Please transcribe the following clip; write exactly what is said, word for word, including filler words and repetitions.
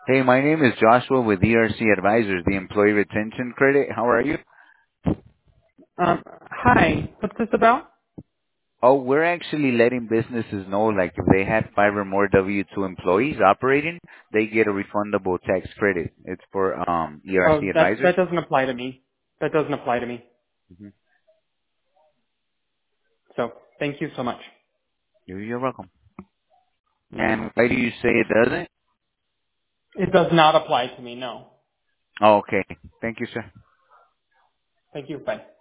Hey, my name is Joshua with E R C Advisors, the Employee Retention Credit. How are you? Um, hi. What's this about? Oh, we're actually letting businesses know, like, if they had five or more W two employees operating, they get a refundable tax credit. It's for um E R C Oh, that Advisors. that doesn't apply to me. That doesn't apply to me. hmm So thank you so much. You're, you're welcome. And why do you say it doesn't? It does not apply to me. No. Oh, okay. Thank you, sir. Thank you. Bye.